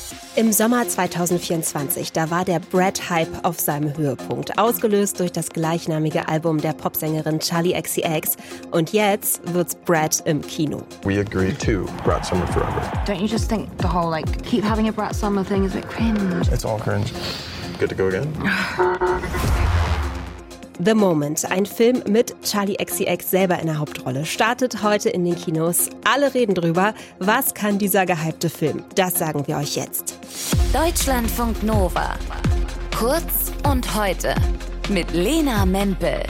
Im Sommer 2024, da war der Brad-Hype auf seinem Höhepunkt, ausgelöst durch das gleichnamige Album der Popsängerin Charli XCX. Und jetzt wird's Brad im Kino. We agreed to Brat Summer forever. Don't you just think the whole, keep having a Brat Summer thing is a bit cringe? It's all cringe. Good to go again? The Moment, ein Film mit Charli XCX selber in der Hauptrolle, startet heute in den Kinos. Alle reden drüber. Was kann dieser gehypte Film? Das sagen wir euch jetzt. Deutschlandfunk Nova. Kurz und heute mit Lena Mempel.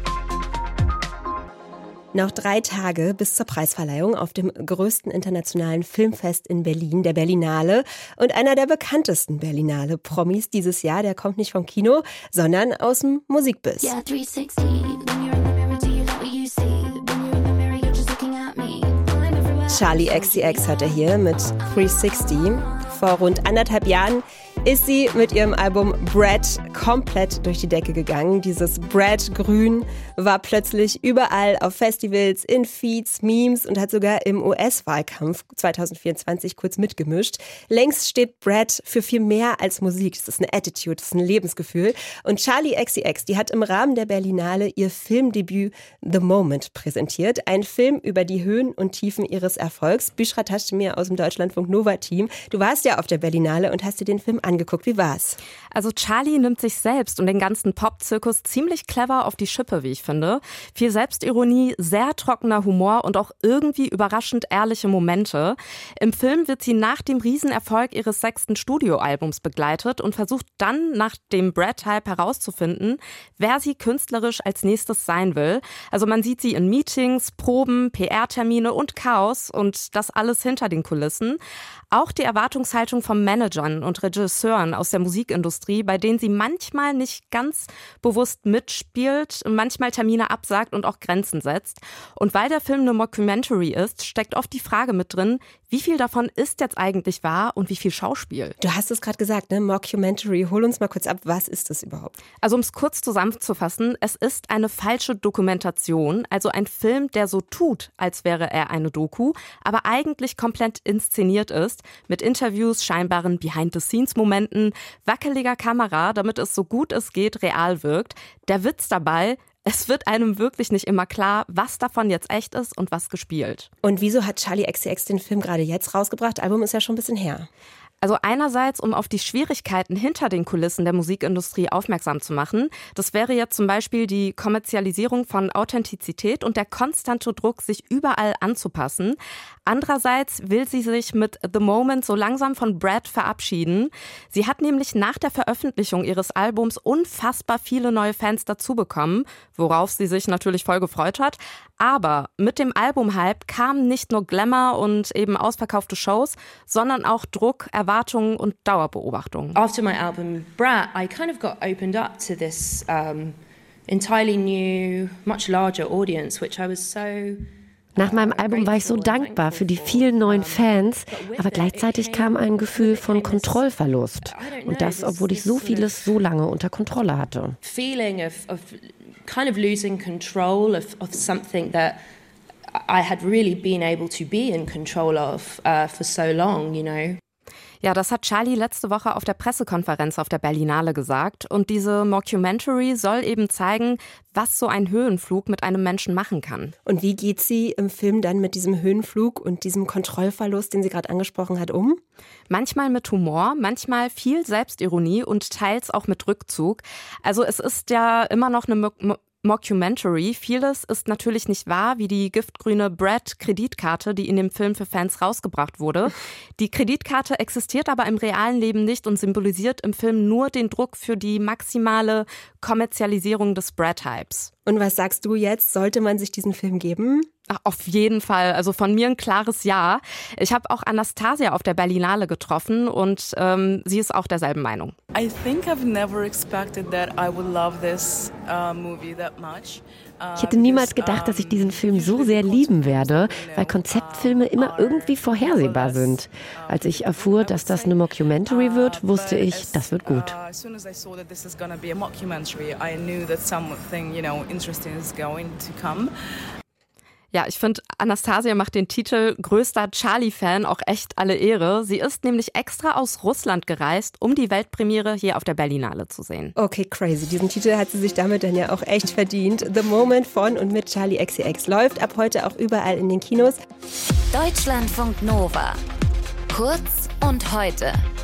Noch 3 Tage bis zur Preisverleihung auf dem größten internationalen Filmfest in Berlin, der Berlinale. Und einer der bekanntesten Berlinale-Promis dieses Jahr, der kommt nicht vom Kino, sondern aus dem Musikbiz. Yeah, 360. When you're in the mirror, do you like what you see? When you're in the mirror, you're just looking at me. I'm everywhere. Charli XCX hat er hier mit 360. Vor rund 1,5 Jahren ist sie mit ihrem Album Brad komplett durch die Decke gegangen. Dieses Brad-Grün war plötzlich überall auf Festivals, in Feeds, Memes und hat sogar im US-Wahlkampf 2024 kurz mitgemischt. Längst steht Brad für viel mehr als Musik. Das ist eine Attitude, das ist ein Lebensgefühl. Und Charli XCX, die hat im Rahmen der Berlinale ihr Filmdebüt The Moment präsentiert. Ein Film über die Höhen und Tiefen ihres Erfolgs. Büschra Taschdemir aus dem Deutschlandfunk Nova-Team. Du warst ja auf der Berlinale und hast dir den Film angeguckt. Wie war's? Also Charli nimmt sich selbst und den ganzen Pop-Zirkus ziemlich clever auf die Schippe, wie ich finde. Viel Selbstironie, sehr trockener Humor und auch irgendwie überraschend ehrliche Momente. Im Film wird sie nach dem Riesenerfolg ihres 6. Studioalbums begleitet und versucht dann nach dem Brad-Hype herauszufinden, wer sie künstlerisch als nächstes sein will. Also man sieht sie in Meetings, Proben, PR-Termine und Chaos und das alles hinter den Kulissen. Auch die Erwartungshaltung von Managern und Regisseuren aus der Musikindustrie, bei denen sie manchmal nicht ganz bewusst mitspielt, manchmal Termine absagt und auch Grenzen setzt. Und weil der Film eine Mockumentary ist, steckt oft die Frage mit drin, wie viel davon ist jetzt eigentlich wahr und wie viel Schauspiel? Du hast es gerade gesagt, ne? Mockumentary. Hol uns mal kurz ab, was ist das überhaupt? Also um es kurz zusammenzufassen, es ist eine falsche Dokumentation, also ein Film, der so tut, als wäre er eine Doku, aber eigentlich komplett inszeniert ist, mit Interviews, scheinbaren Behind-the-Scenes-Momenten, wackeliger Kamera, damit es so gut es geht real wirkt. Der Witz dabei: Es wird einem wirklich nicht immer klar, was davon jetzt echt ist und was gespielt. Und wieso hat Charli XCX den Film gerade jetzt rausgebracht? Album ist ja schon ein bisschen her. Also einerseits, um auf die Schwierigkeiten hinter den Kulissen der Musikindustrie aufmerksam zu machen. Das wäre jetzt zum Beispiel die Kommerzialisierung von Authentizität und der konstante Druck, sich überall anzupassen. Andererseits will sie sich mit The Moment so langsam von Brad verabschieden. Sie hat nämlich nach der Veröffentlichung ihres Albums unfassbar viele neue Fans dazu bekommen, worauf sie sich natürlich voll gefreut hat. Aber mit dem Album-Hype kamen nicht nur Glamour und eben ausverkaufte Shows, sondern auch Druck, Erwartungen und Dauerbeobachtungen. After my album Brat, I kind of got opened up to this entirely new, much larger audience, which I was so... Nach meinem Album war ich so dankbar für die vielen neuen Fans, aber gleichzeitig kam ein Gefühl von Kontrollverlust. Und das, obwohl ich so vieles so lange unter Kontrolle hatte. Feeling of kind of losing control of something that I had really been able to be in control of for so long, you know. Ja, das hat Charli letzte Woche auf der Pressekonferenz auf der Berlinale gesagt. Und diese Mockumentary soll eben zeigen, was so ein Höhenflug mit einem Menschen machen kann. Und wie geht sie im Film dann mit diesem Höhenflug und diesem Kontrollverlust, den sie gerade angesprochen hat, um? Manchmal mit Humor, manchmal viel Selbstironie und teils auch mit Rückzug. Also es ist ja immer noch eine Mockumentary. Vieles ist natürlich nicht wahr, wie die giftgrüne Brad-Kreditkarte, die in dem Film für Fans rausgebracht wurde. Die Kreditkarte existiert aber im realen Leben nicht und symbolisiert im Film nur den Druck für die maximale Kommerzialisierung des Brad-Hypes. Und was sagst du jetzt? Sollte man sich diesen Film geben? Ach, auf jeden Fall. Also von mir ein klares Ja. Ich habe auch Anastasia auf der Berlinale getroffen und sie ist auch derselben Meinung. I think I've never expected that I would love this movie that much. Ich hätte niemals gedacht, dass ich diesen Film so sehr lieben werde, weil Konzeptfilme immer irgendwie vorhersehbar sind. Als ich erfuhr, dass das eine Mockumentary wird, wusste ich, das wird gut. As soon as I saw that this is going to be a mockumentary, I knew that something, interesting is going to come. Ja, ich finde Anastasia macht den Titel größter Charlie-Fan auch echt alle Ehre. Sie ist nämlich extra aus Russland gereist, um die Weltpremiere hier auf der Berlinale zu sehen. Okay, crazy. Diesen Titel hat sie sich damit dann ja auch echt verdient. The Moment von und mit Charli XCX läuft ab heute auch überall in den Kinos. Deutschlandfunk Nova. Kurz und heute.